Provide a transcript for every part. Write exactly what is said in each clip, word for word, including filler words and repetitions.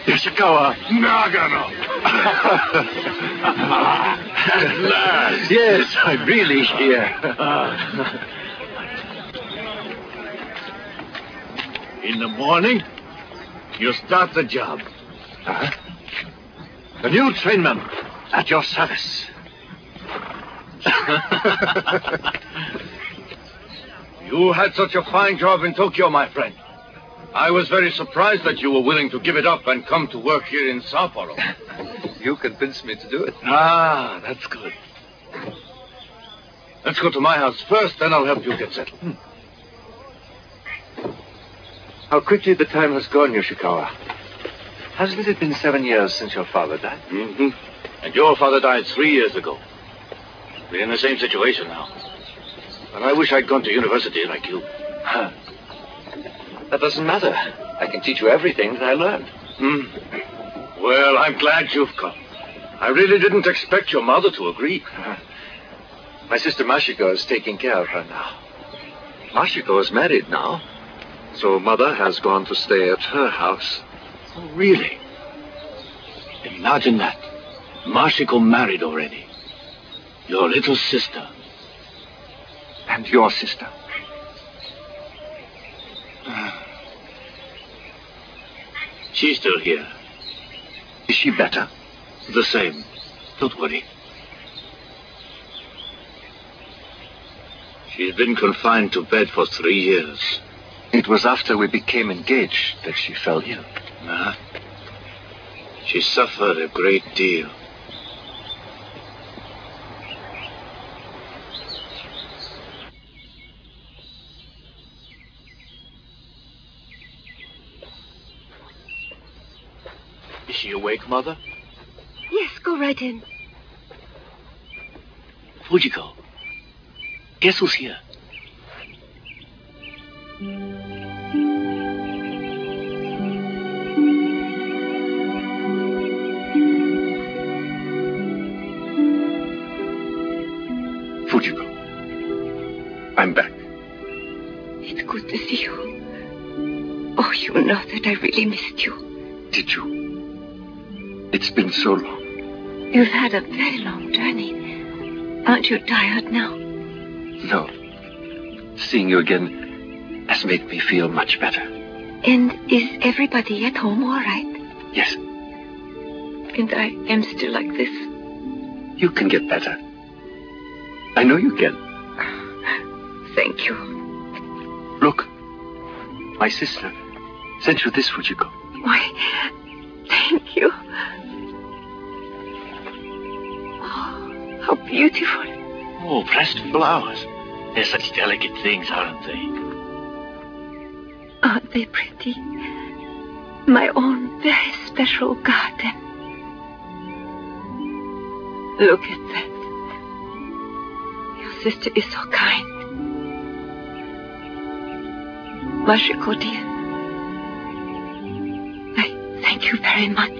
Yoshikawa. Nagano. At last. Yes, I'm really here. In the morning, you start the job. Uh-huh. The new trainman at your service. You had such a fine job in Tokyo, my friend. I was very surprised that you were willing to give it up and come to work here in Sao Paulo. You convinced me to do it. Ah, that's good. Let's go to my house first, then I'll help you get settled. Hmm. How quickly the time has gone, Yoshikawa. Hasn't it been seven years since your father died? Mm-hmm. And your father died three years ago. We're in the same situation now. But I wish I'd gone to university like you. Huh. That doesn't matter. I can teach you everything that I learned. Hmm. Well, I'm glad you've come. I really didn't expect your mother to agree. My sister Mashiko is taking care of her now. Mashiko is married now, so Mother has gone to stay at her house. Oh, really? Imagine that. Mashiko married already. Your little sister. And your sister. She's still here. Is she better? The same. Don't worry. She's been confined to bed for three years. It was after we became engaged that she fell ill. Uh-huh. She suffered a great deal. Is she awake, Mother? Yes, go right in. Fujiko, guess who's here? Fujiko, I'm back. It's good to see you. Oh, you know that I really missed you. Did you? It's been so long. You've had a very long journey. Aren't you tired now? No. Seeing you again has made me feel much better. And is everybody at home all right? Yes. And I am still like this? You can get better. I know you can. Thank you. Look. My sister sent you this, Fujiko. Why, thank you. Oh, how beautiful. Oh, pressed flowers. They're such delicate things, aren't they? Aren't they pretty? My own very special garden. Look at that. Your sister is so kind. Mashiko, dear. I thank you very much.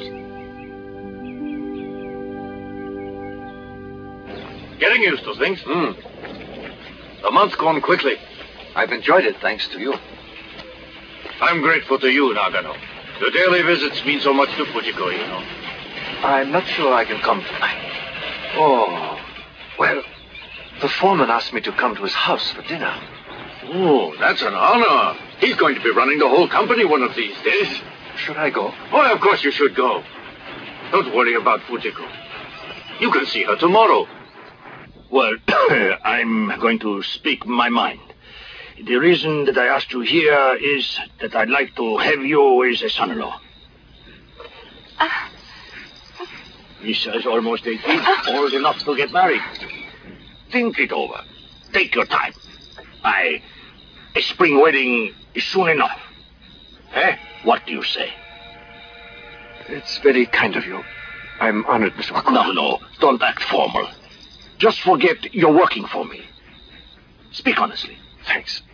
Getting used to things. Hmm. The month's gone quickly. I've enjoyed it thanks to you. I'm grateful to you, Nagano. Your daily visits mean so much to Fujiko, you know. I'm not sure I can come tonight. Oh, well, the foreman asked me to come to his house for dinner. Oh, that's an honor. He's going to be running the whole company one of these days. Should I go? Why, of course you should go. Don't worry about Fujiko. You can see her tomorrow. Well, I'm going to speak my mind. The reason that I asked you here is that I'd like to have you as a son-in-law. Uh, Lisa is almost eighteen, old enough to get married. Think it over. Take your time. I, a spring wedding is soon enough. Eh? What do you say? It's very kind of you. I'm honored, Mister Wakura. No, no, don't act formal. Just forget you're working for me. Speak honestly. Thanks.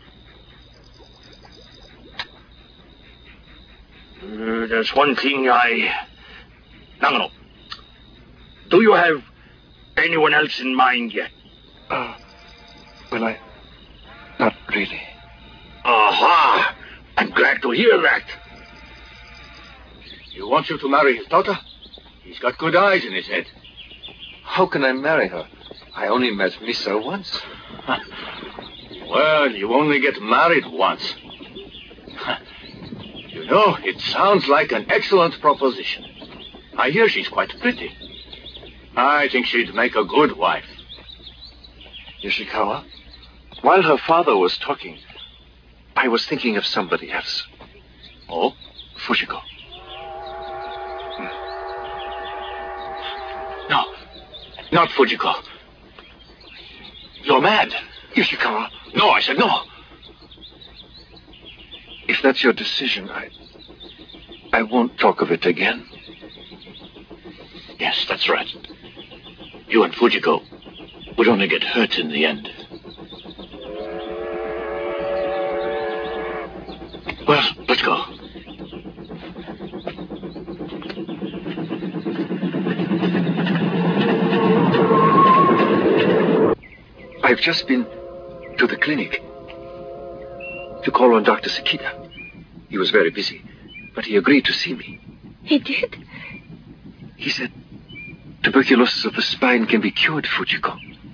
Uh, there's one thing I... Nagano, do you have anyone else in mind yet? Uh, well, I... Not really. Aha! I'm glad to hear that. He wants you to marry his daughter. He's got good eyes in his head. How can I marry her? I only met Misa once. Well, you only get married once. You know, it sounds like an excellent proposition. I hear she's quite pretty. I think she'd make a good wife. Yoshikawa, while her father was talking, I was thinking of somebody else. Oh? Fujiko. No, not Fujiko. You're mad. Yoshikawa. No, I said no. If that's your decision, I... I won't talk of it again. Yes, that's right. You and Fujiko would only get hurt in the end. Well, let's go. I've just been to the clinic to call on Doctor Sekida. He was very busy, but he agreed to see me. He did? He said tuberculosis of the spine can be cured, Fujiko.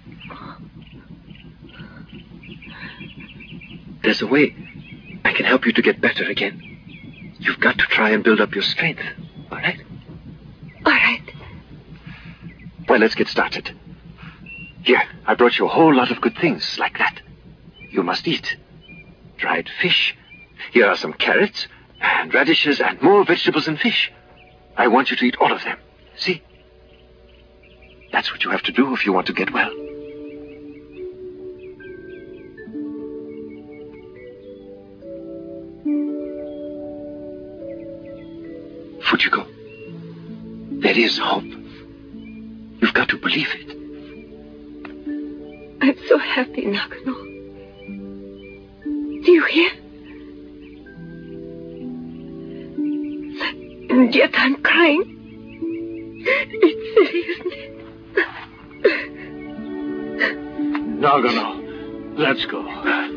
There's a way I can help you to get better again. You've got to try and build up your strength, all right? All right. Well, let's get started. Here, I brought you a whole lot of good things like that. You must eat. Dried fish. Here are some carrots and radishes and more vegetables and fish. I want you to eat all of them. See? That's what you have to do if you want to get well. Fujiko, there is hope. You've got to believe it. I'm so happy, Nagano. Do you hear? And yet I'm crying. It's silly, isn't it? Nagano, let's go.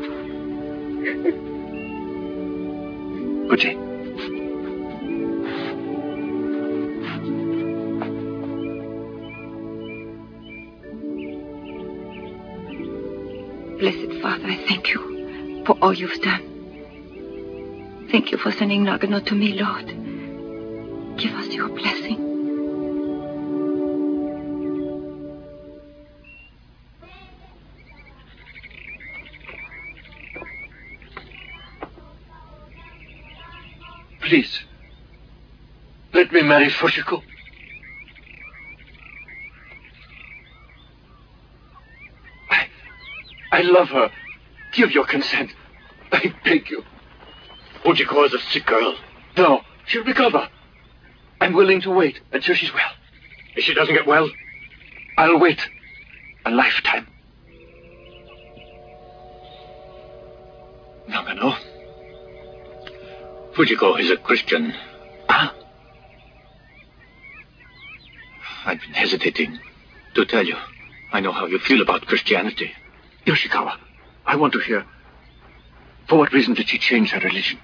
Uji. Blessed Father, I thank you for all you've done. Thank you for sending Nagano to me, Lord. Give us your blessing. Please, let me marry Fujiko. I, I love her. Give your consent. I beg you. Fujiko is a sick girl. No, she'll recover. I'm willing to wait until she's well. If she doesn't get well, I'll wait a lifetime. Nagano, Fujiko is a Christian. Huh? I've been hesitating to tell you. I know how you feel about Christianity. Yoshikawa, I want to hear. For what reason did she change her religion?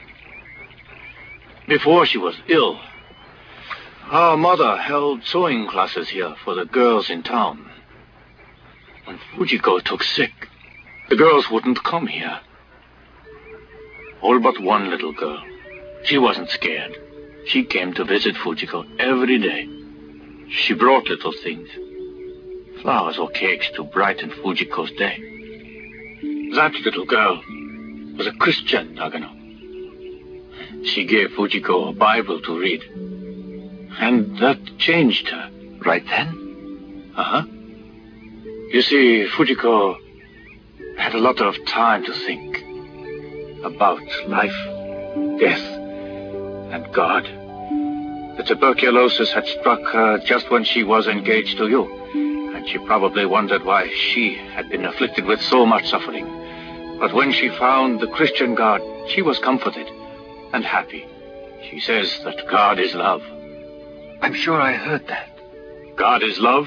Before she was ill, our mother held sewing classes here for the girls in town. When Fujiko took sick, the girls wouldn't come here. All but one little girl. She wasn't scared. She came to visit Fujiko every day. She brought little things. Flowers or cakes to brighten Fujiko's day. That little girl was a Christian, Nagano. She gave Fujiko a Bible to read. And that changed her. Right then? Uh-huh. You see, Fujiko had a lot of time to think about life, death, and God. The tuberculosis had struck her just when she was engaged to you, and she probably wondered why she had been afflicted with so much suffering. But when she found the Christian God, she was comforted and happy. She says that God is love. I'm sure I heard that. God is love?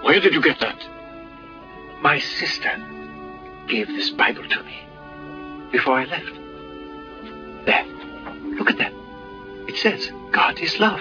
Where did you get that? My sister gave this Bible to me before I left. There. Look at that. It says, God is love.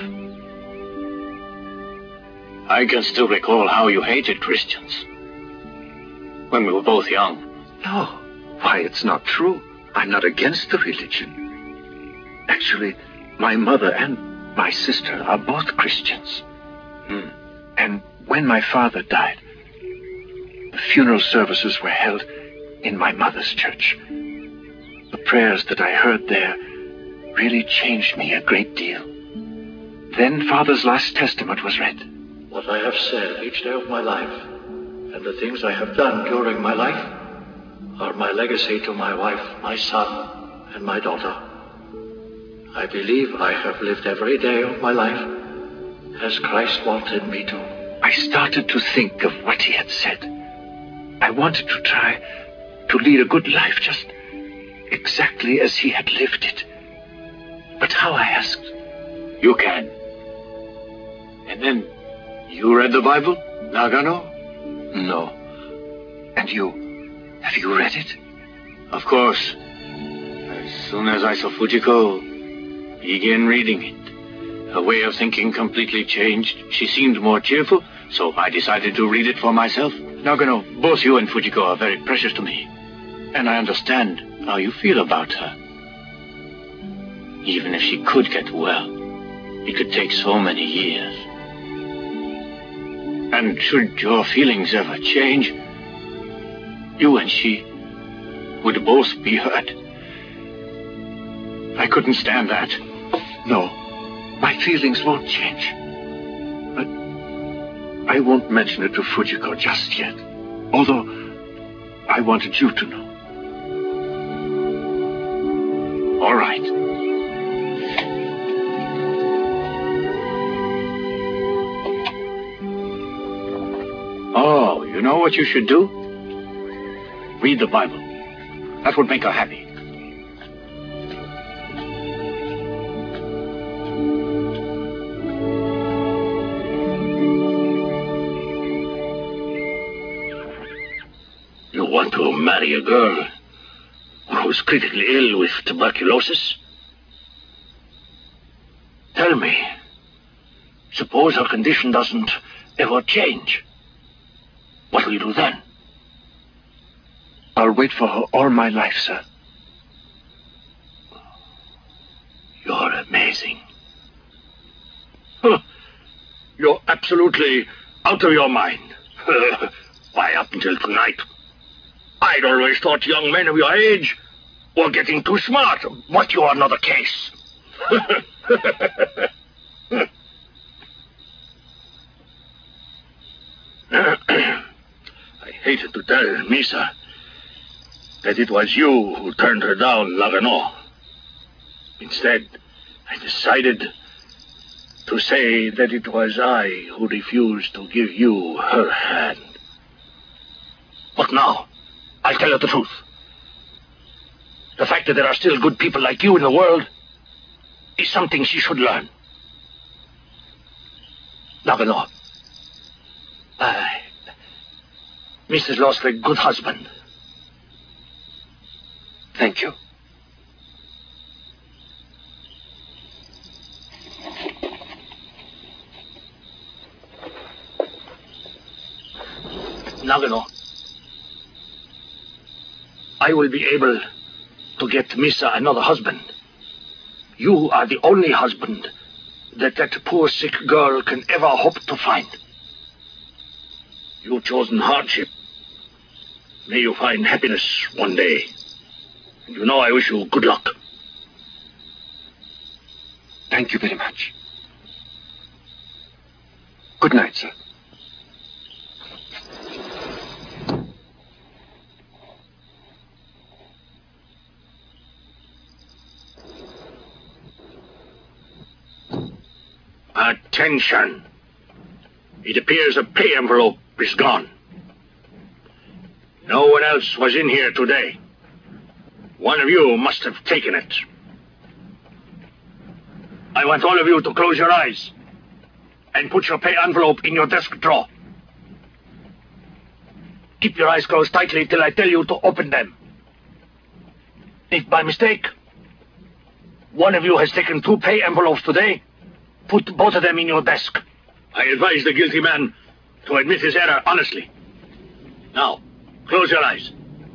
I can still recall how you hated Christians. When we were both young. No. Why, it's not true. I'm not against the religion. Actually, my mother and my sister are both Christians. Hmm. And when my father died, the funeral services were held in my mother's church. The prayers that I heard there really changed me a great deal. Then Father's last testament was read. What I have said each day of my life, and the things I have done during my life, are my legacy to my wife, my son, and my daughter. I believe I have lived every day of my life as Christ wanted me to. I started to think of what he had said. I wanted to try to lead a good life, just exactly as he had lived it. But how, I asked? You can. And then you read the Bible, Nagano? No. And you? Have you read it? Of course. As soon as I saw Fujiko begin reading it, her way of thinking completely changed. She seemed more cheerful, so I decided to read it for myself. Nagano, both you and Fujiko are very precious to me. And I understand how you feel about her. Even if she could get well, it could take so many years. And should your feelings ever change, you and she would both be hurt. I couldn't stand that. No, my feelings won't change. But I won't mention it to Fujiko just yet. Although I wanted you to know. All right. Oh, you know what you should do? Read the Bible. That would make her happy. You want to marry a girl who's critically ill with tuberculosis? Tell me, suppose her condition doesn't ever change. What will you do then? I'll wait for her all my life, sir. You're amazing. Huh. You're absolutely out of your mind. Why, up until tonight, I'd always thought young men of your age were getting too smart. But you're another case. I hated to tell Misa that it was you who turned her down, Nagano. Instead, I decided to say that it was I who refused to give you her hand. But now, I'll tell her the truth. The fact that there are still good people like you in the world is something she should learn. Nagano, I... Missus lost a good husband. Thank you. Nagano, I will be able to get Misa another husband. You are the only husband that that poor sick girl can ever hope to find. You've chosen hardship. May you find happiness one day. And you know I wish you good luck. Thank you very much. Good night, sir. Attention. It appears a pay envelope is gone. No one else was in here today. One of you must have taken it. I want all of you to close your eyes and put your pay envelope in your desk drawer. keep your eyes closed tightly till I tell you to open them. If by mistake one of you has taken two pay envelopes today, put both of them in your desk. I advise the guilty man to admit his error honestly. Now, close your eyes.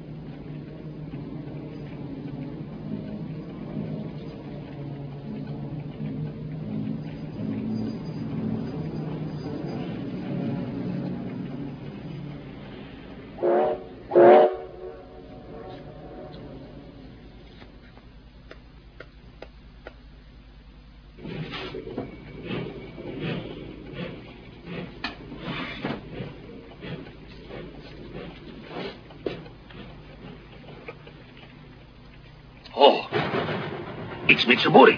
Oh, it's Mitsuburi.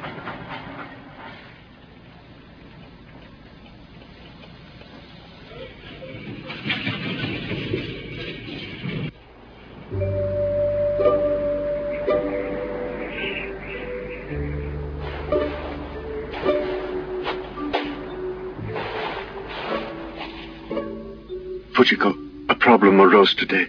Fujiko, a problem arose today.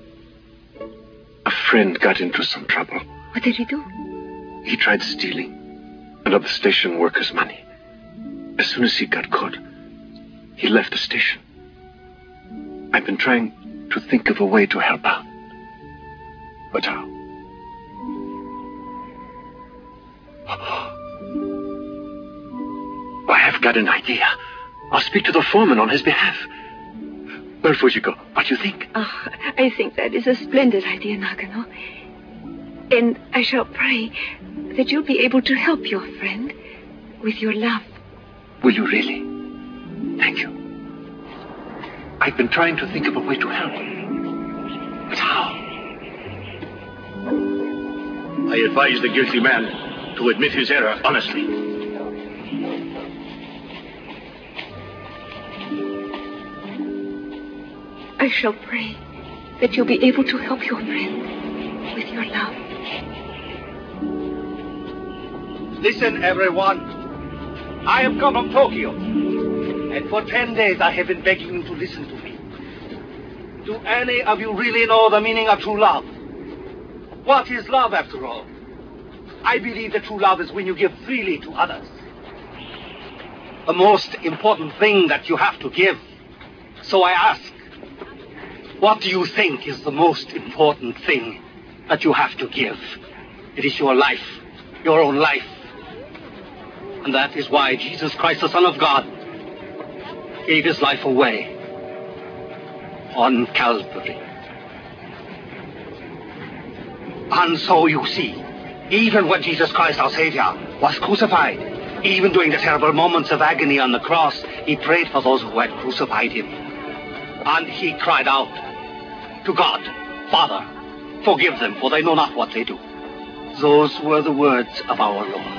A friend got into some trouble. What did he do? He tried stealing another station worker's money. As soon as he got caught, he left the station. I've been trying to think of a way to help out. But how? I have got an idea. I'll speak to the foreman on his behalf. Well, Fujiko, what do you think? Oh, I think that is a splendid idea, Nagano. And I shall pray that you'll be able to help your friend with your love. Will you really? Thank you. I've been trying to think of a way to help. But how? I advise the guilty man to admit his error honestly. I shall pray that you'll be able to help your friend with your love. Listen, everyone. I have come from Tokyo, and for ten days I have been begging you to listen to me. Do any of you really know the meaning of true love? What is love, after all? I believe that true love is when you give freely to others. The most important thing that you have to give. So I ask, what do you think is the most important thing that you have to give? It is your life, your own life. And that is why Jesus Christ, the Son of God, gave his life away on Calvary. And so you see, even when Jesus Christ, our Savior, was crucified, even during the terrible moments of agony on the cross, he prayed for those who had crucified him. And he cried out to God, Father, forgive them, for they know not what they do. Those were the words of our Lord.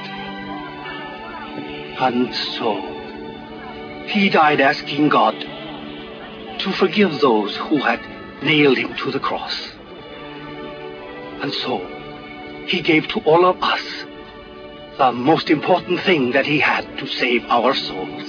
And so, he died asking God to forgive those who had nailed him to the cross. And so, he gave to all of us the most important thing that he had to save our souls.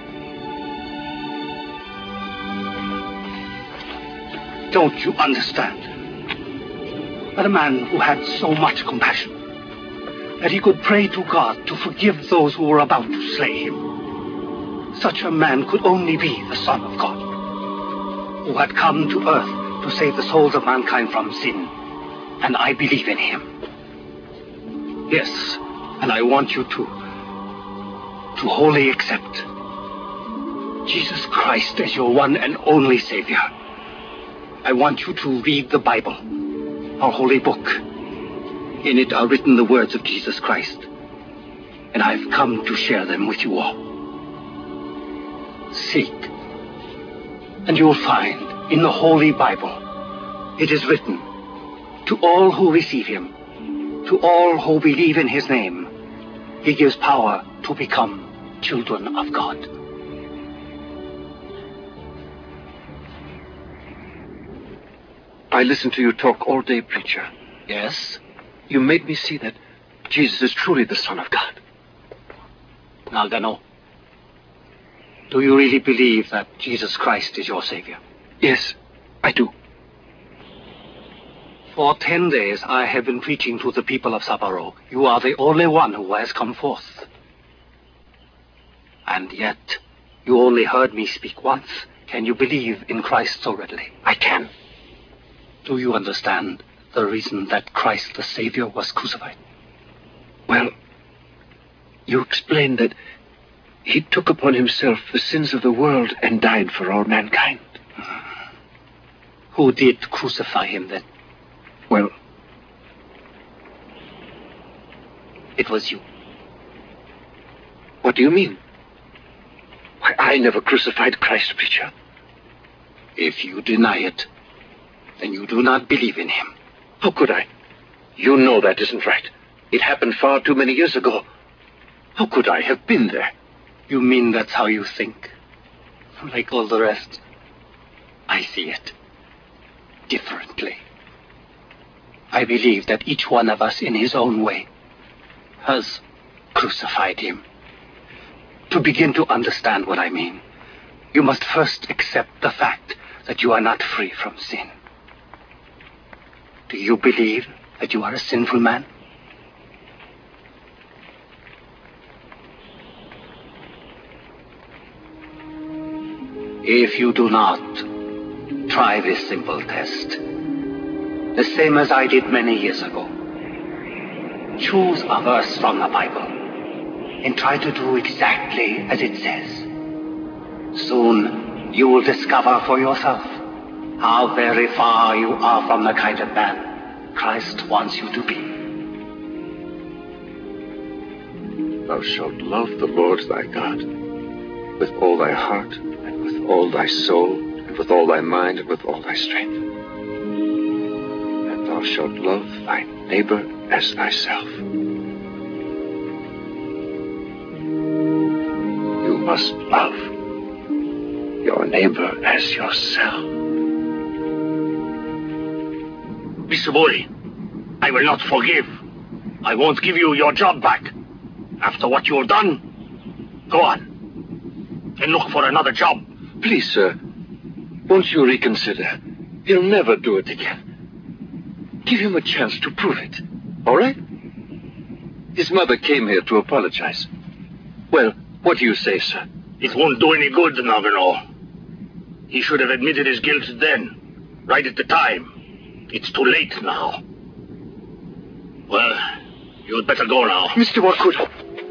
Don't you understand that a man who had so much compassion that he could pray to God to forgive those who were about to slay him, such a man could only be the Son of God, who had come to earth to save the souls of mankind from sin, and I believe in him. Yes, and I want you to, to wholly accept Jesus Christ as your one and only Savior. I want you to read the Bible, our holy book. In it are written the words of Jesus Christ, and I've come to share them with you all. Seek, and you will find in the Holy Bible, it is written, to all who receive him, to all who believe in his name, he gives power to become children of God. I listened to you talk all day, preacher. Yes? You made me see that Jesus is truly the Son of God. Nagano, do you really believe that Jesus Christ is your Savior? Yes, I do. For ten days I have been preaching to the people of Sabaro. You are the only one who has come forth. And yet, you only heard me speak once. Can you believe in Christ so readily? I can. Do you understand the reason that Christ the Savior was crucified? Well, you explained that he took upon himself the sins of the world and died for all mankind. Who did crucify him then? Well, it was you. What do you mean? Why, I never crucified Christ, preacher. If you deny it, then you do not believe in him. How could I? You know that isn't right. It happened far too many years ago. How could I have been there? You mean that's how you think? Like all the rest? I see it differently. I believe that each one of us in his own way has crucified him. To begin to understand what I mean, you must first accept the fact that you are not free from sin. Do you believe that you are a sinful man? If you do not, try this simple test. The same as I did many years ago. Choose a verse from the Bible and try to do exactly as it says. Soon you will discover for yourself how very far you are from the kind of man Christ wants you to be. Thou shalt love the Lord thy God with all thy heart, and with all thy soul, and with all thy mind, and with all thy strength. And thou shalt love thy neighbor as thyself. You must love your neighbor as yourself. Mitsuburi, I will not forgive. I won't give you your job back. After what you've done, go on and look for another job. Please, sir, won't you reconsider? He'll never do it again. Give him a chance to prove it, all right? His mother came here to apologize. Well, what do you say, sir? It won't do any good, Nagano. He should have admitted his guilt then, right at the time. It's too late now. Well, you'd better go now. Mister Wakuda.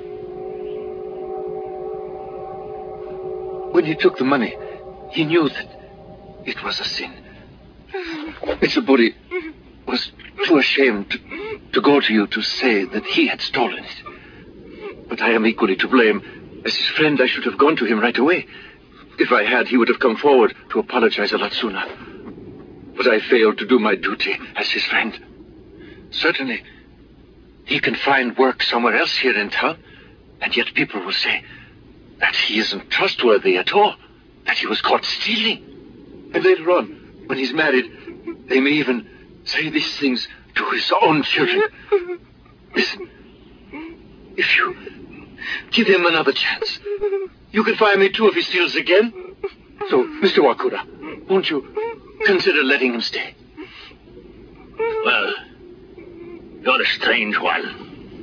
When he took the money, he knew that it was a sin. Mitsuburi was too ashamed to, to go to you to say that he had stolen it. But I am equally to blame. As his friend, I should have gone to him right away. If I had, he would have come forward to apologize a lot sooner. But I failed to do my duty as his friend. Certainly, he can find work somewhere else here in town, and yet people will say that he isn't trustworthy at all, that he was caught stealing. And later on, when he's married, they may even say these things to his own children. Listen, if you give him another chance, you can fire me too if he steals again. So, Mister Wakura, won't you consider letting him stay? Well, you're a strange one.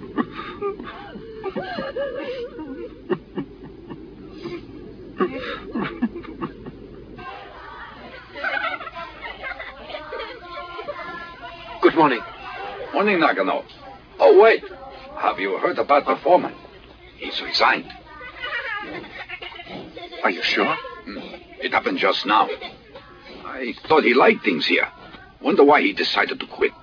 Good morning. Morning, Nagano. Oh, wait. Have you heard about the foreman? He's resigned. Are you sure? Mm. It happened just now. I thought he liked things here. Wonder why he decided to quit.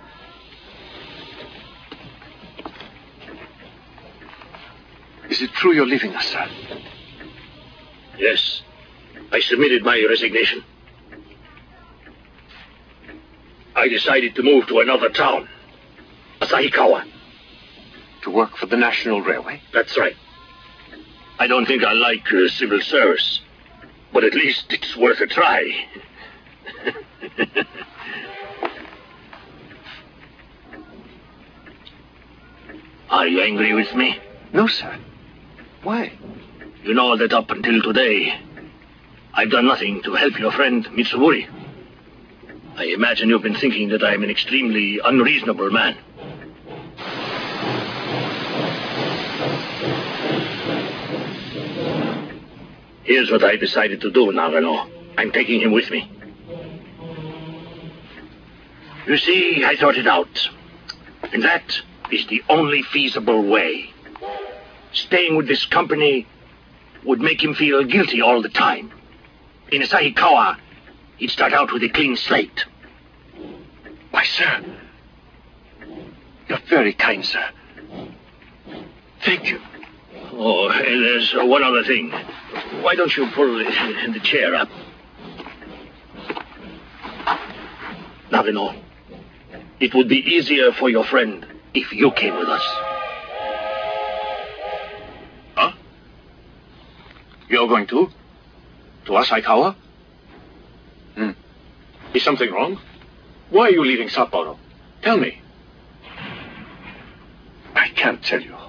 Is it true you're leaving us, sir? Yes. I submitted my resignation. I decided to move to another town, Asahikawa. To work for the National Railway? That's right. I don't think I like uh, civil service, but at least it's worth a try. Are you angry with me? No, sir. Why? You know that up until today, I've done nothing to help your friend Mitsuburi. I imagine you've been thinking that I am an extremely unreasonable man. Here's what I decided to do, Nagano. I'm taking him with me. You see, I thought it out. And that is the only feasible way. Staying with this company would make him feel guilty all the time. In Asahikawa, he'd start out with a clean slate. Why, sir. You're very kind, sir. Thank you. Oh, there's uh, one other thing. Why don't you pull the, the chair up? Nagano, it would be easier for your friend if you came with us. Huh? You're going to? To Asahikawa? Hmm. Is something wrong? Why are you leaving Sapporo? Tell me. I can't tell you.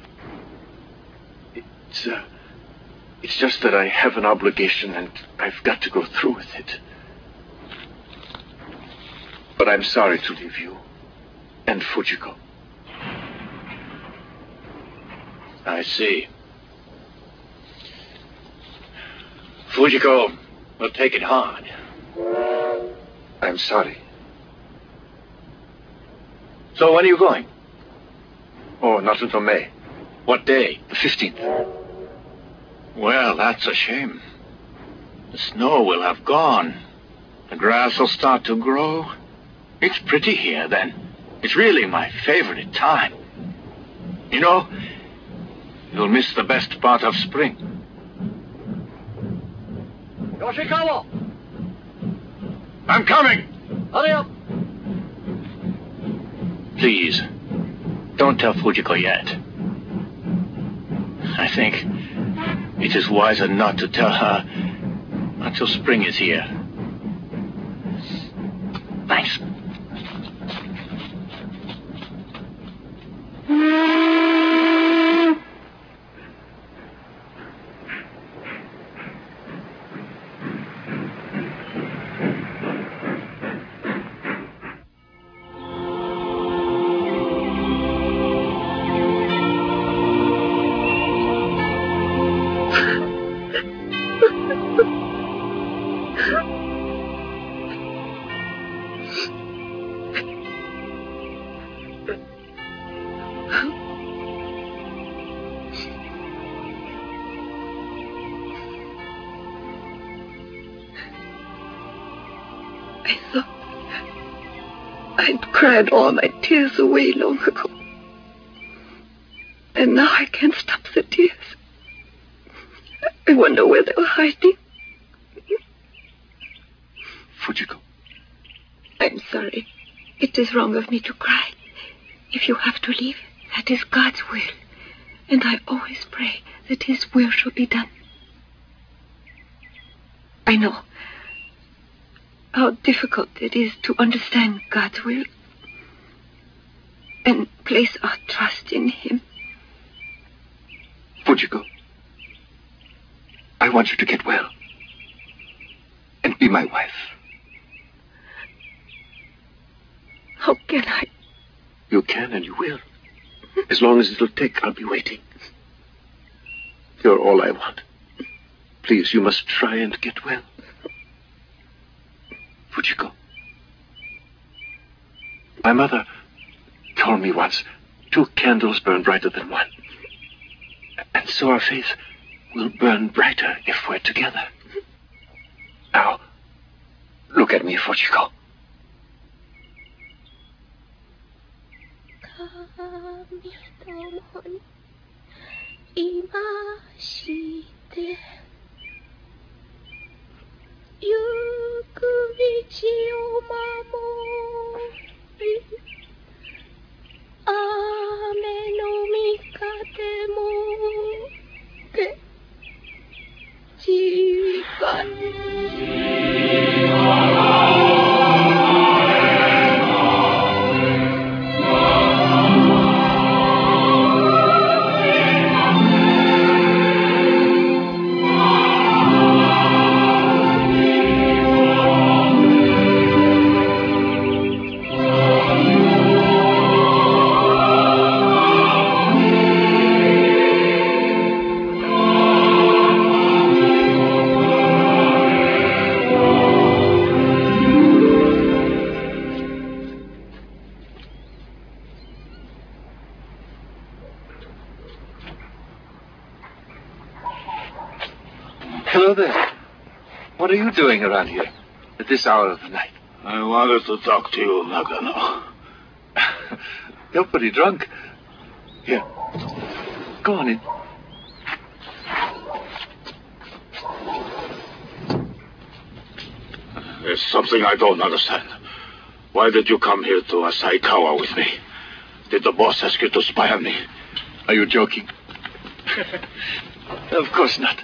It's, uh, it's just that I have an obligation and I've got to go through with it. But I'm sorry to leave you and Fujiko. I see. Fujiko will take it hard. I'm sorry. So when are you going? Oh, not until May. What day? The fifteenth. Well, that's a shame. The snow will have gone. The grass will start to grow. It's pretty here then. It's really my favorite time. You know, you'll miss the best part of spring. Yoshikawa! I'm coming! Hurry up! Please, don't tell Fujiko yet. I think it is wiser not to tell her until spring is here. Thanks. Cried all my tears away long ago. And now I can't stop the tears. I wonder where they were hiding. Fujiko. I'm sorry. It is wrong of me to cry. If you have to leave, that is God's will. And I always pray that His will shall be done. I know how difficult it is to understand God's will and place our trust in Him. Fujiko, I want you to get well and be my wife. How can I? You can and you will. As long as it'll take, I'll be waiting. You're all I want. Please, you must try and get well. Fujiko. My mother told me once, two candles burn brighter than one. And so our faith will burn brighter if we're together. Now, look at me, Fujiko. there. What are you doing around here at this hour of the night? I wanted to talk to you, Nagano. You're pretty drunk. Here. Go on in. There's something I don't understand. Why did you come here to Asahikawa with me? Did the boss ask you to spy on me? Are you joking? Of course not.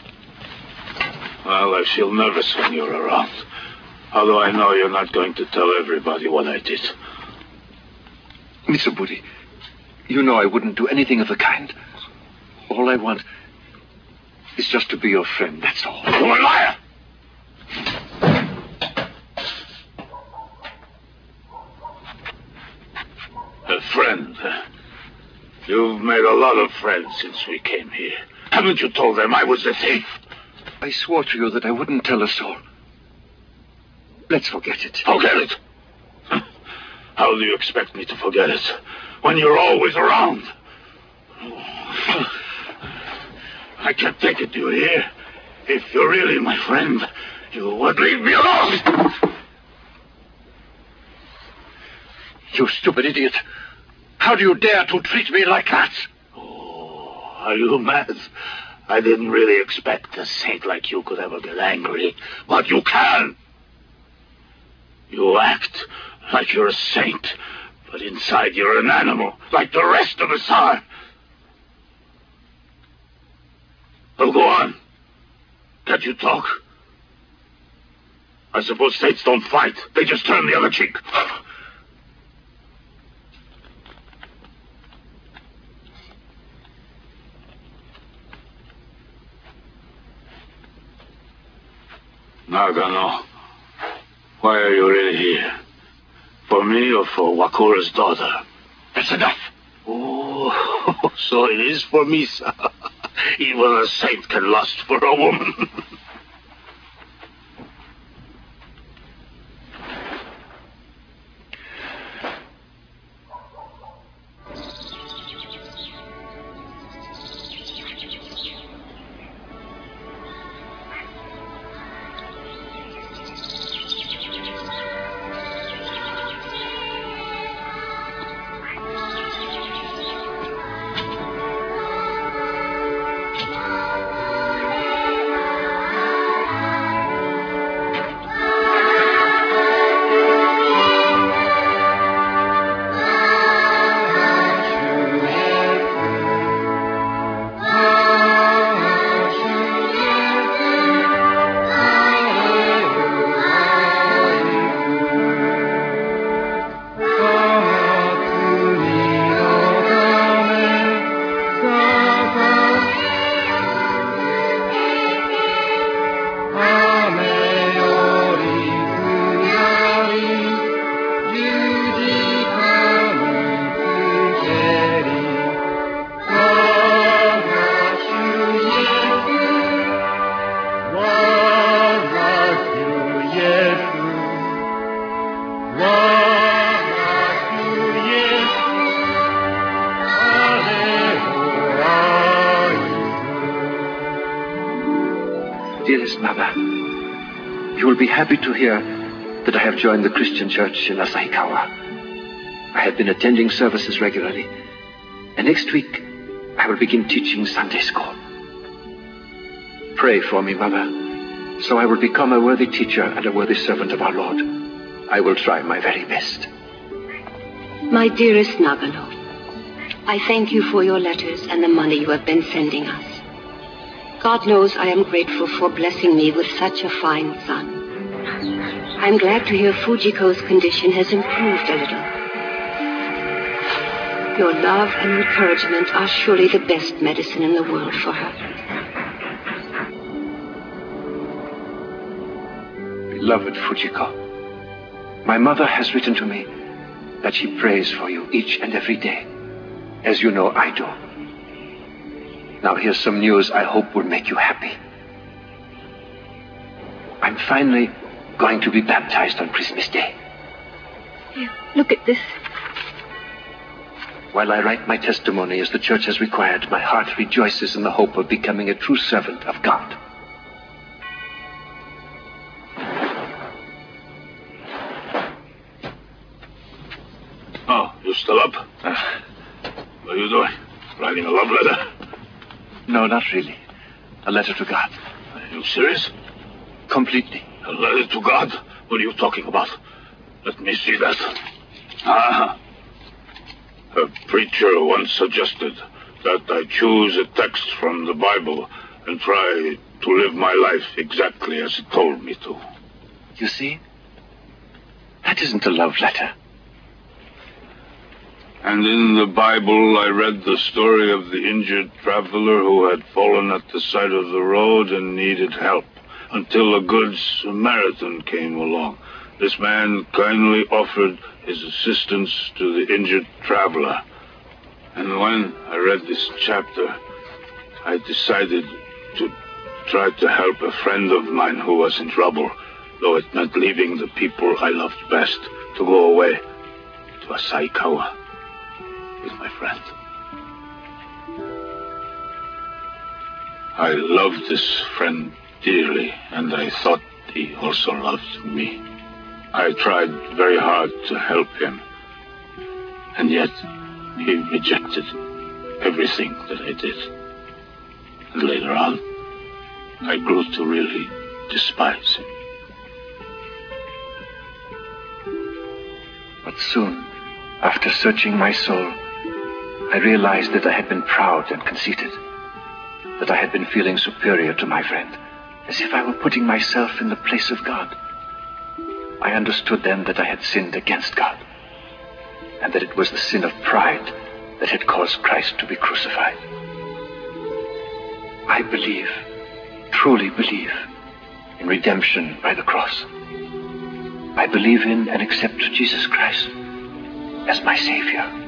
Well, I feel nervous when you're around. How do I know you're not going to tell everybody what I did? Mitsuburi, you know I wouldn't do anything of the kind. All I want is just to be your friend, that's all. You're a liar! A friend? You've made a lot of friends since we came here. Haven't you told them I was the thief? I swore to you that I wouldn't tell a soul. Let's forget it. Forget it? How do you expect me to forget it when you're always around? I can't take it, do you hear? If you're really my friend, you would leave me alone! You stupid idiot. How do you dare to treat me like that? Oh, are you mad? I didn't really expect a saint like you could ever get angry, but you can. You act like you're a saint, but inside you're an animal, like the rest of us are. Well, go on. Can't you talk? I suppose saints don't fight. They just turn the other cheek. Nagano, why are you really here? For me or for Wakura's daughter? That's enough. Oh, so it is for me, sir. Even a saint can lust for a woman. Dearest Mother, you will be happy to hear that I have joined the Christian church in Asahikawa. I have been attending services regularly, and next week I will begin teaching Sunday school. Pray for me, Mother, so I will become a worthy teacher and a worthy servant of our Lord. I will try my very best. My dearest Nagano, I thank you for your letters and the money you have been sending us. God knows I am grateful for blessing me with such a fine son. I'm glad to hear Fujiko's condition has improved a little. Your love and encouragement are surely the best medicine in the world for her. Beloved Fujiko, my mother has written to me that she prays for you each and every day, as you know I do. Now here's some news I hope will make you happy. I'm finally going to be baptized on Christmas Day. Here, look at this. While I write my testimony as the church has required, my heart rejoices in the hope of becoming a true servant of God. still up? Uh, What are you doing? Writing a love letter? no, not really. A letter to God. Are you serious? Completely. A letter to God? What are you talking about? Let me see that. Ah. A preacher once suggested that I choose a text from the Bible and try to live my life exactly as it told me to. You see? That isn't a love letter. And in the Bible, I read the story of the injured traveler who had fallen at the side of the road and needed help, until a good Samaritan came along. This man kindly offered his assistance to the injured traveler. And when I read this chapter, I decided to try to help a friend of mine who was in trouble, though it meant leaving the people I loved best to go away to Asahikawa with my friend. I loved this friend dearly, and I thought he also loved me. I tried very hard to help him, and yet he rejected everything that I did. And later on, I grew to really despise him. But soon, after searching my soul, I realized that I had been proud and conceited, that I had been feeling superior to my friend, as if I were putting myself in the place of God. I understood then that I had sinned against God, and that it was the sin of pride that had caused Christ to be crucified. I believe, truly believe, in redemption by the cross. I believe in and accept Jesus Christ as my Savior.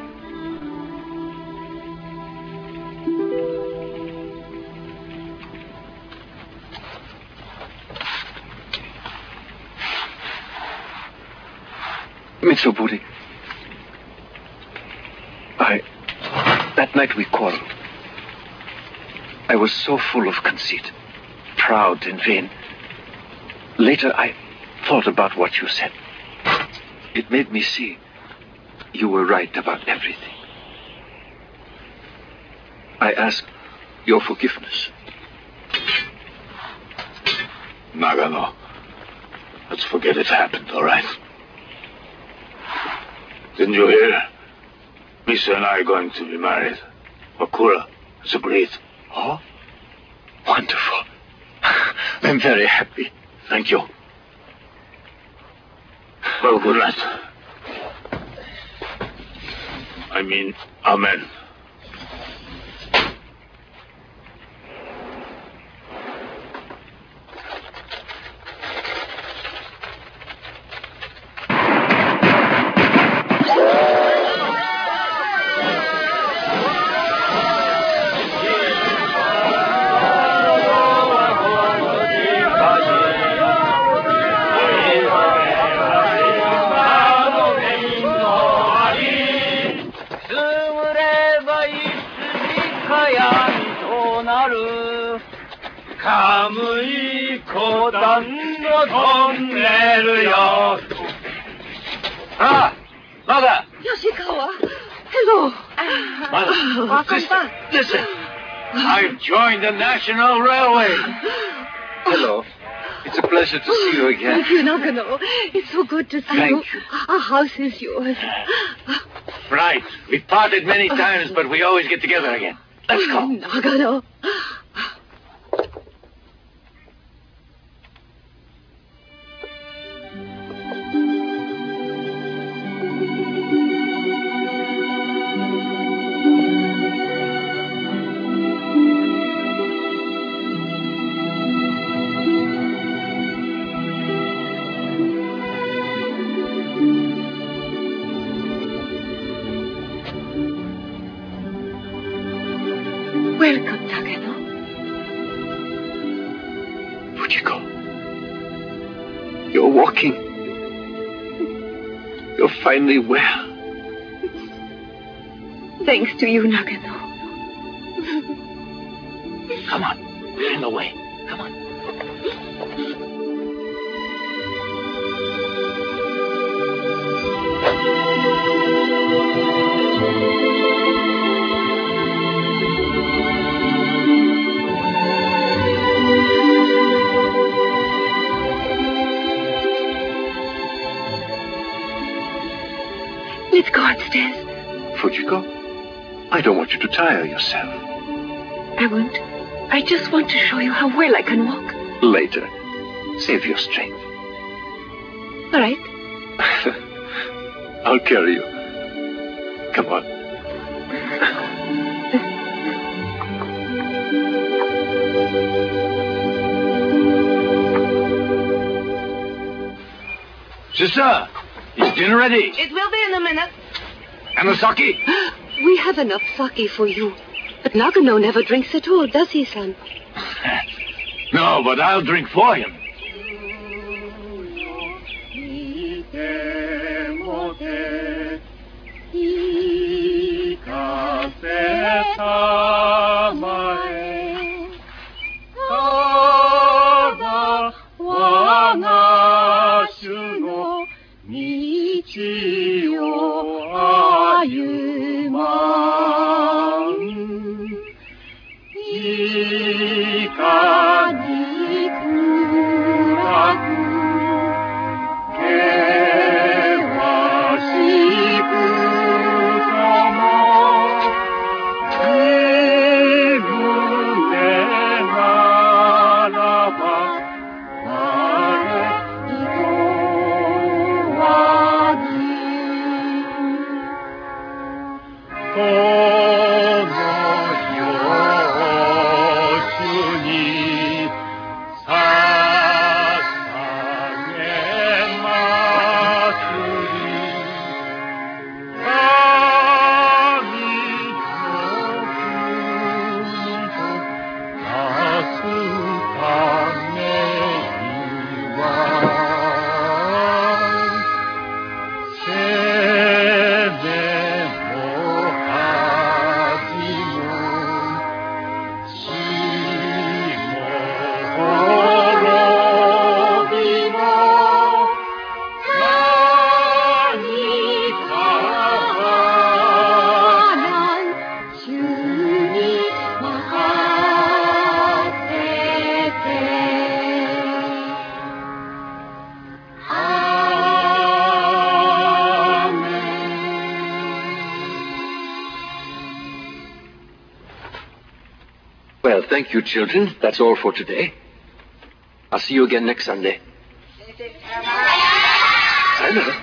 Mitsuburi, I... That night we quarreled. I was so full of conceit, proud and vain. Later I thought about what you said. It made me see you were right about everything. I ask your forgiveness. Nagano, let's forget it happened, all right? Didn't you hear? Misa and I are going to be married. Okura has agreed. Oh? Wonderful. I'm very happy. Thank you. Well, good night. I mean, amen. Ah, Mother! Yoshikawa! Hello! Mother, Welcome listen, back. listen. I've joined the National Railway. Hello. It's a pleasure to see you again. Thank you, Nagano. It's so good to see Thank you. you. Our house is yours. Right. We've parted many times, but we always get together again. Let's go. Nagano. Welcome, Nagano. Fujiko. You're walking. You're finally well. Thanks to you, Nagano. Come on. We're in the way. Come on. Thank you. Let's go upstairs. Fujiko, I don't want you to tire yourself. I won't. I just want to show you how well I can walk. Later. Save your strength. All right. I'll carry you. Come on. Sister, is dinner ready? It will be in a minute. And the sake? We have enough sake for you. But Nagano never drinks at all, does he, son? No, but I'll drink for him. Well, thank you, children. That's all for today. I'll see you again next Sunday. Sayonara.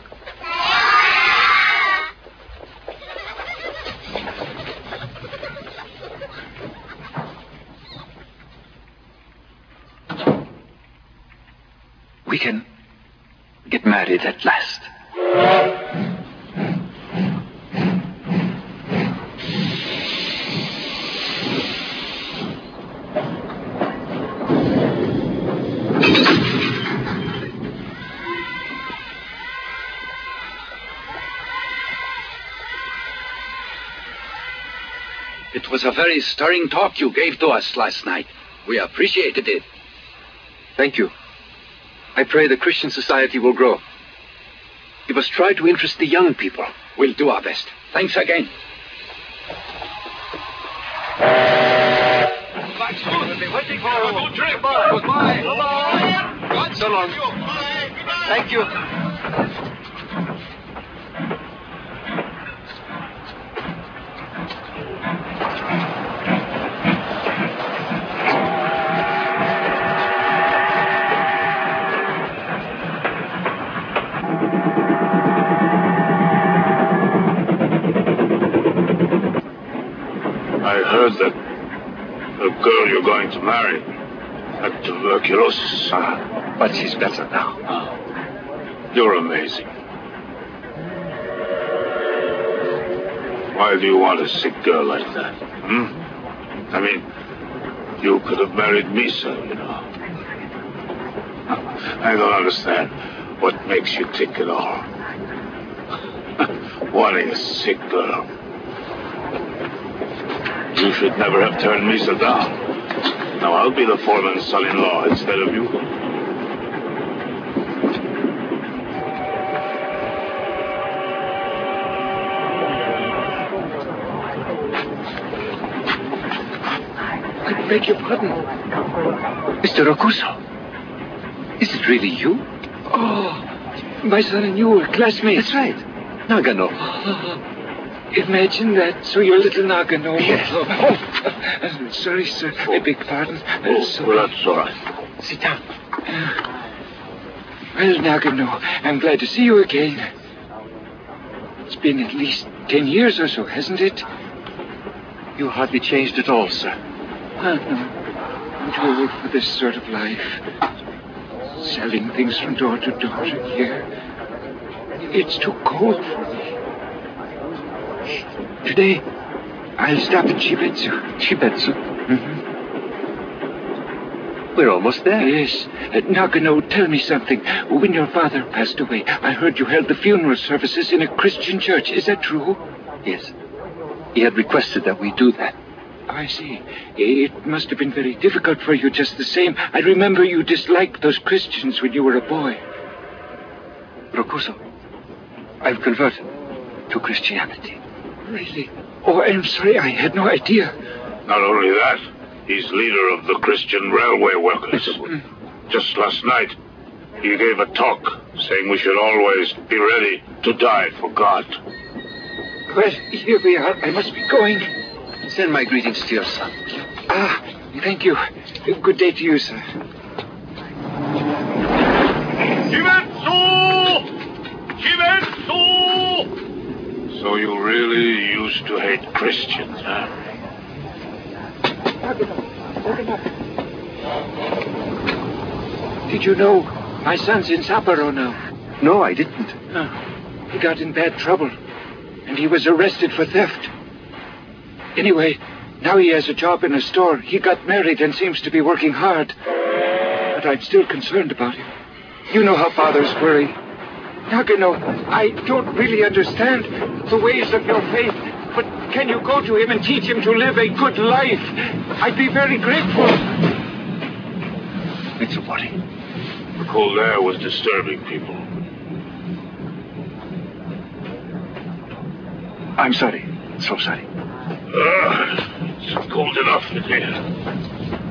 We can get married at last. It was a very stirring talk you gave to us last night. We appreciated it. Thank you. I pray the Christian society will grow. We must try to interest the young people. We'll do our best. Thanks again. Goodbye. So long. Thank you. I heard that the girl you're going to marry had tuberculosis. Ah, but she's better now. Ah, you're amazing. Why do you want a sick girl like that? Hmm? I mean, you could have married Misa, you know. I don't understand what makes you tick at all. Wanting a sick girl. You should never have turned Misa down. Now I'll be the foreman's son-in-law instead of you. I beg your pardon. Mister Rokuso. Is it really you? Oh, my son and you were classmates. That's right. Nagano. Imagine that. So you're little Nagano. Yes. Oh, oh, sorry, sir. I beg pardon. Oh, so, well, that's all right. Sit down. Well, Nagano, I'm glad to see you again. It's been at least ten years or so, hasn't it? You hardly changed at all, sir. Oh, no. I'm too old for this sort of life. Selling things from door to door here. It's too cold for me. Today, I'll stop at Chibetsu. Chibetsu? Mm-hmm. We're almost there. Yes. Uh, Nagano, tell me something. When your father passed away, I heard you held the funeral services in a Christian church. Is that true? Yes. He had requested that we do that. I see. It must have been very difficult for you just the same. I remember you disliked those Christians when you were a boy. Rokuso, I've converted to Christianity. Really? Oh, I'm sorry. I had no idea. Not only that, he's leader of the Christian railway workers. Just last night, he gave a talk saying we should always be ready to die for God. Well, here we are. I must be going. Send my greetings to your son. Ah, thank you. Good day to you, sir. Kimetsu! Kimetsu! So you really used to hate Christians, huh? Did you know my son's in Sapporo now? No, I didn't. Oh, he got in bad trouble, and he was arrested for theft. Anyway, now he has a job in a store. He got married and seems to be working hard. But I'm still concerned about him. You know how fathers worry. Nagano, I don't really understand the ways of your faith, but can you go to him and teach him to live a good life? I'd be very grateful. Mitsubari. The cold air was disturbing people. I'm sorry. So sorry. Uh, it's cold enough in here.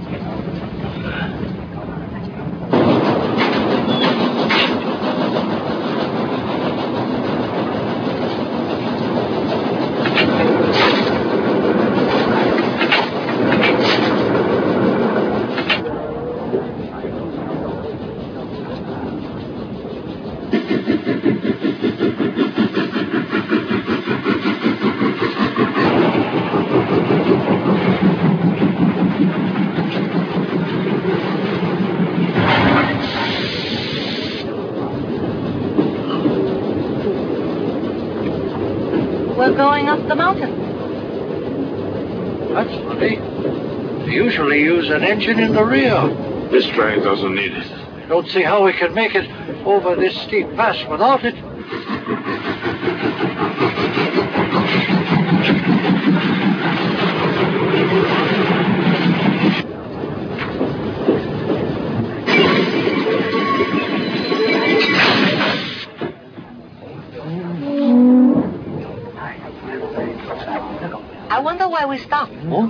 We're going up the mountain. That's funny. They usually use an engine in the rear. This train doesn't need it. Don't see how we can make it over this steep pass without it. I wonder why we stopped. Huh?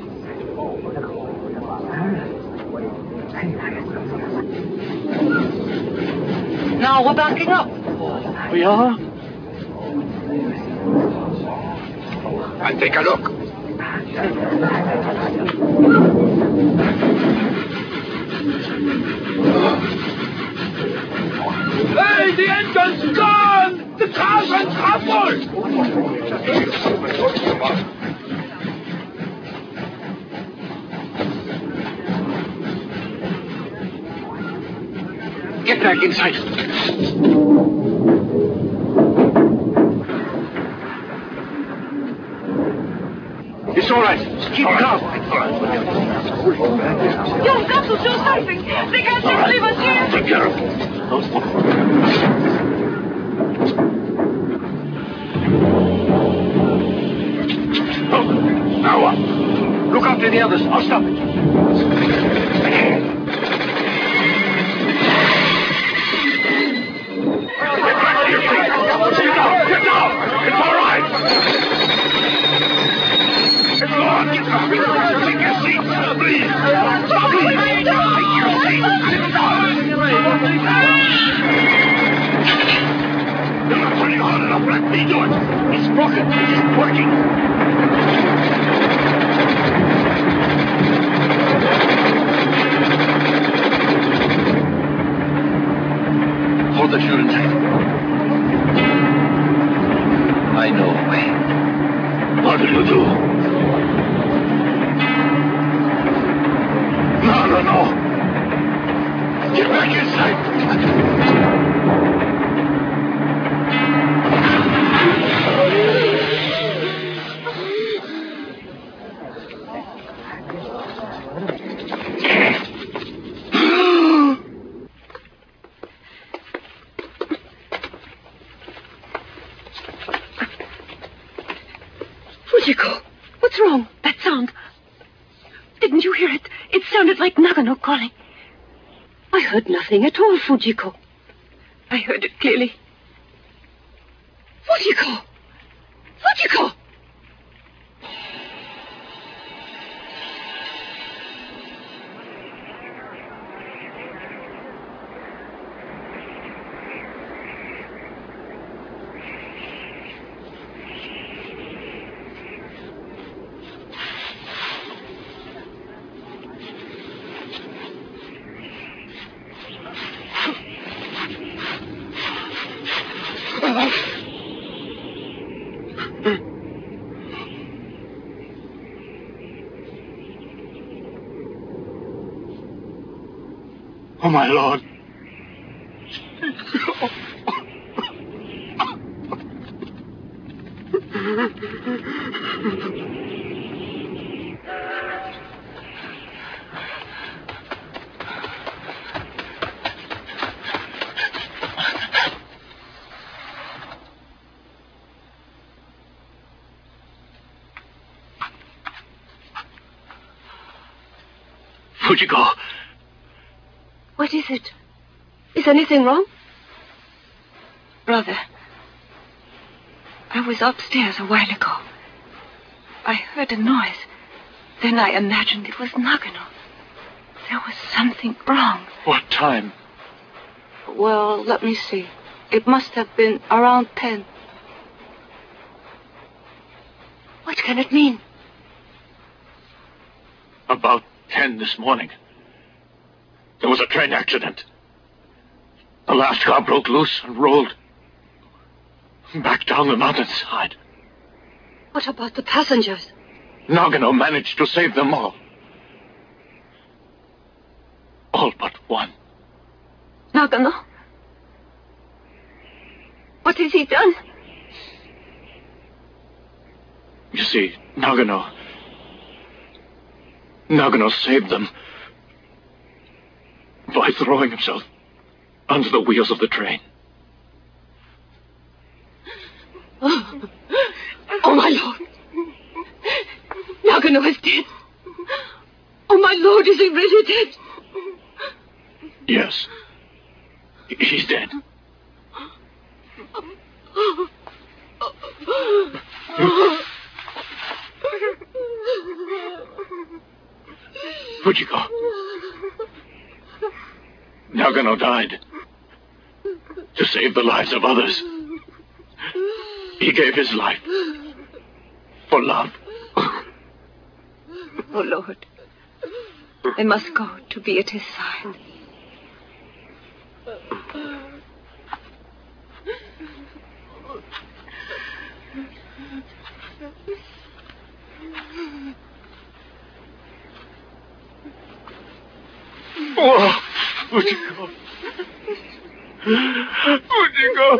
Now we're backing up. We are? I'll take a look. Hey, the engine's gone! The car's untroubled! Get back inside. It's all right. Keep calm. You've got to do something. They can't just leave us here. Take care of it. Oh, now what? Look after the others. I'll stop it. Sit down! Sit down! It's all right! It's on! Take your seat! Please! Please! Take your seat! Sit down! You're not running hard enough, let me! broken. It isn't working. Hold the children tight. I know a way. What will you do? No, no, no. Get back inside. Fujiko, what's wrong? That sound. Didn't you hear it? It sounded like Nagano calling. I heard nothing at all, Fujiko. I heard it clearly. Fujiko! Fujiko! Oh, my Lord. Fujiko. What is it? Is anything wrong? Brother, I was upstairs a while ago. I heard a noise. Then I imagined it was Nagano. There was something wrong. What time? Well, let me see. It must have been around ten. What can it mean? About ten this morning. There was a train accident. The last car broke loose and rolled back down the mountainside. What about the passengers? Nagano managed to save them all. All but one. Nagano? What has he done? You see, Nagano... Nagano saved them by throwing himself under the wheels of the train. Oh, oh my Lord. Nagano is dead. Oh, my Lord, is he really dead? Yes. He's dead. Fujiko. Nagano died to save the lives of others. He gave his life for love. Oh, Lord. I must go to be at his side. Oh, Fujiko. Fujiko.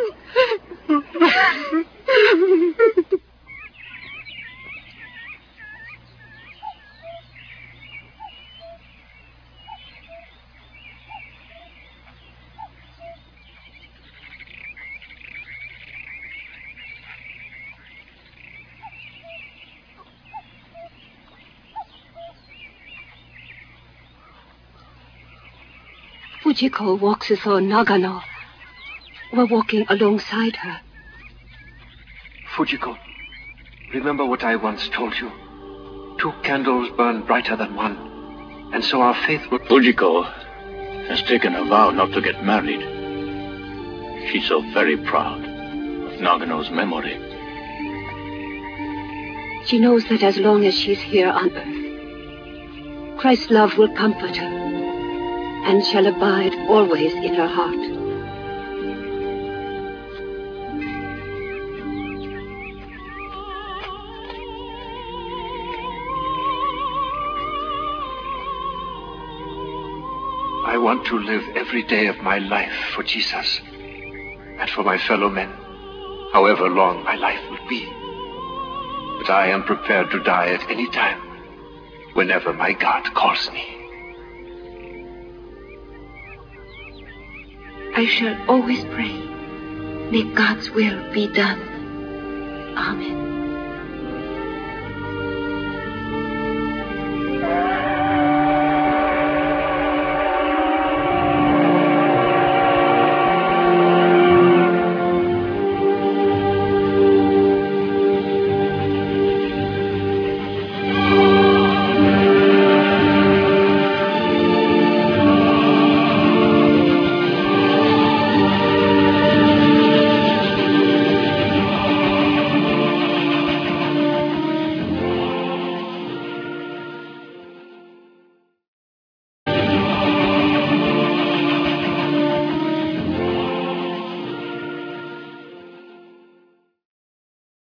Fujiko walks as though Nagano were walking alongside her. Fujiko, remember what I once told you. Two candles burn brighter than one, and so our faith will... Fujiko has taken a vow not to get married. She's so very proud of Nagano's memory. She knows that as long as she's here on earth, Christ's love will comfort her and shall abide always in her heart. I want to live every day of my life for Jesus and for my fellow men, however long my life will be. But I am prepared to die at any time, whenever my God calls me. I shall always pray, may God's will be done. Amen.